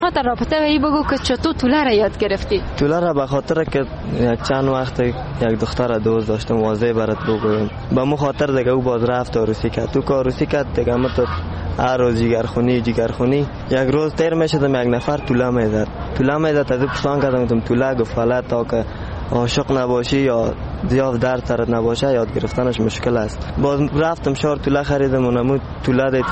ما در رابطه با این بگو که چطور توله را یاد گرفتی؟ توله را به خاطر که یک چند وقت یک دختر دوست داشتم واضح برات بگویم، به مو خاطر دیگه او باز رفت عروسی کرد. تو که عروسی کرد دیگه تو هر روز جگرخونی یک روز تیر میشدم یک نفر توله میزد از پسان کردم گفتم توله گفت حالا تا که عاشق نباشی یا زیاد درد سرت نباشه یاد گرفتنش مشکل است. باز رفتم شهر توله خریدم اونمو توله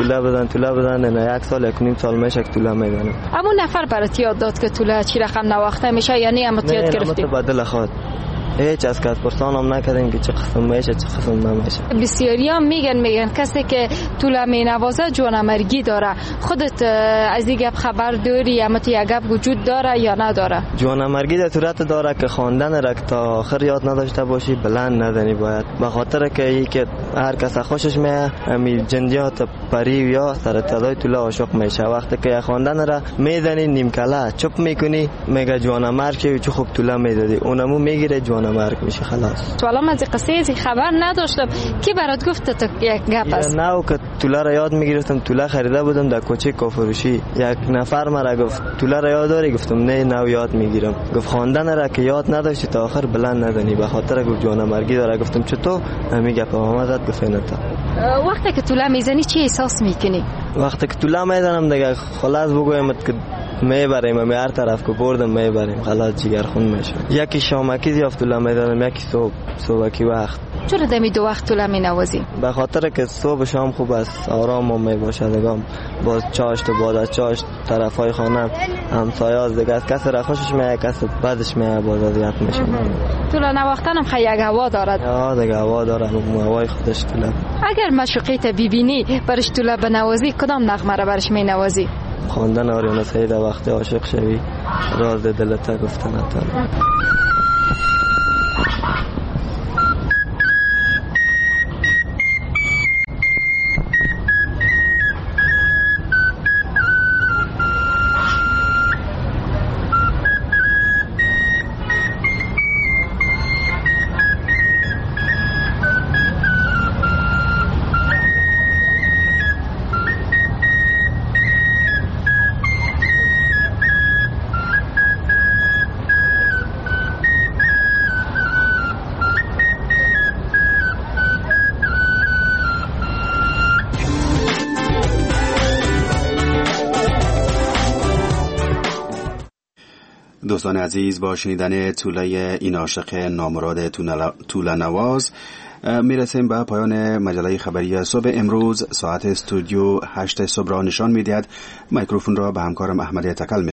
بدن نه یک سال یک نیم سال میشه که توله میزنم. اما نفر برات یاد داد که توله چی رقم نواخته میشه یعنی اما یاد گرفتی؟ نه بدل خود هیچ از کس پرسانم نکردیم که چه قسم میشه چه قسم نمیشه. بسیاری هم میگن کسی که توله مینوازه جوانمرگی داره. خودت از این گپ خبر داری اما تو یک گپ وجود داره یا نداره؟ جوانمرگی در صورت داره که خواندن را تا آخر یاد نداشته باشی بلند نزنی باید، به خاطر که هر کس خوشش میاد همین جنجات پری یا سر تلای توله عاشق میشه. وقتی که خواندن را میزنی نیم کله چپ میکنی میگه جوانمرگ چه خوب توله میزدی، اونمو میگیره جوانمرگ میشه خلاص. تو الان از قصه ای خبر نداشتم. کی برات گفت تو یک گپ است؟ نه که توله را یاد میگرفتم، توله خریده بودم در کوچه کافروشی. یک نفر مرا گفت توله را یاد داری؟ گفتم نه یاد میگیرم. گفت خواندن را که یاد نداشتی تا آخر بلند نزنی، به خاطر گفت جوانمرگی داره. گفتم چطور؟ همین گپ ما زد. گفت نه تا وقتی که توله میزنی چی احساس میکنی؟ وقتی که توله میزنم دیگه خلاص بگویم که میبریم هر طرف که بردم میبریم خلاص جگرخون میشه. یکی شامکی زیاد توله میزنم، یکی صبحکی وقت. چرا دمی دو وقت توله مینوازی؟ به خاطر که صبح شام خوب است، آرام هم میباشه دیگه. باز چاشت و بعد از چاشت طرفای خانه همسایه دیگه از کس را خوشش میاد کس بعدش میاد باز اذیت میشه. توله نواختن هم خیلی یک هوا دارد. دیگه هوا داره، هوای خودش توله. اگر معشوقیت ببینی برش توله بنوازی کدام نغمه را برش مینوازی؟ خواندن آریانا سعید وقتی عاشق شوی راز دلت گفتن تا. دوستان عزیز، با شنیدن توله این عاشق نامراد توله نواز میرسیم به پایان مجله خبری صبح امروز. ساعت استودیو 8 صبح را نشان میدهد. میکروفون را به همکارم احمد تکل